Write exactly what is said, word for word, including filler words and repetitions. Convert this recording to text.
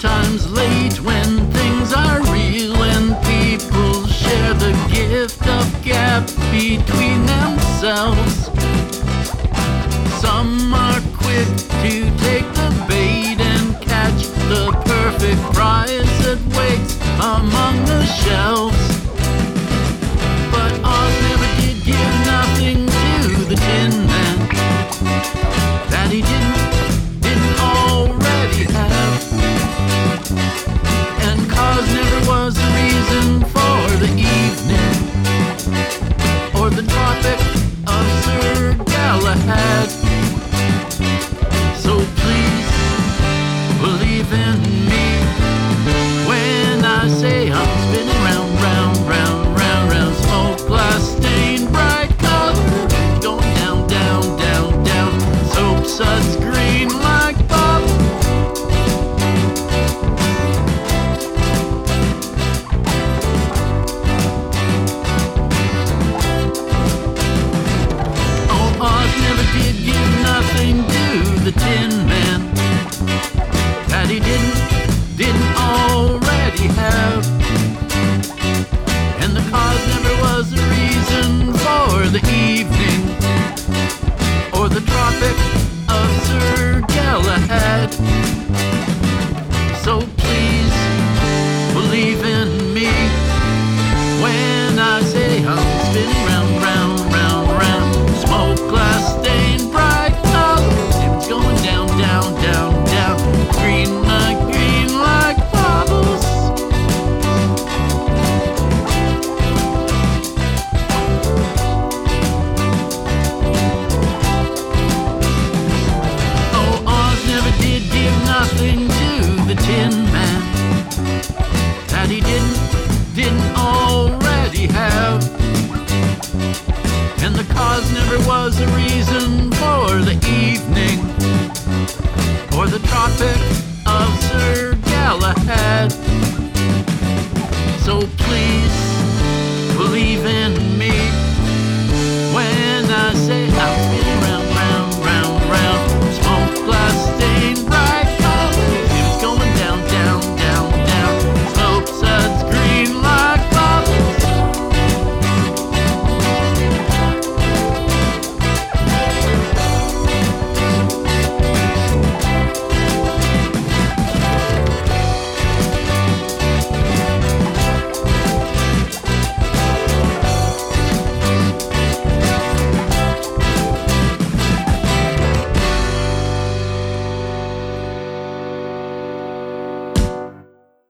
sometimes late when things are real and people share the gift of gap between themselves. Some are quick to take the bait and catch the perfect prize that waits among the shelves. But Oz never did give nothing to the Tin Man that he didn't, didn't already have. And cause never was the reason for the evening or the Tropic of Sir Galahad. So please believe in me when I say I'm spinning round, round, round, round, round. Smoke glass stained bright color, going down, down, down, down. Soap suds green like bubbles. Oh, Oz never did give nothing to the Tin Man that he didn't, didn't already have. And the cause never was the reason for the evening or the Tropic of Sir Galahad. So please believe in me when I say I'm spinning round, round, round, round. Smoke glass stained bright colors, it's going down, down, down, down. Green like, green like bubbles. Oh, Oz never did give nothing to the Tin Man that he didn't, didn't already have. And the cause never was a reason for the evening or the Tropic of Sir Galahad. So please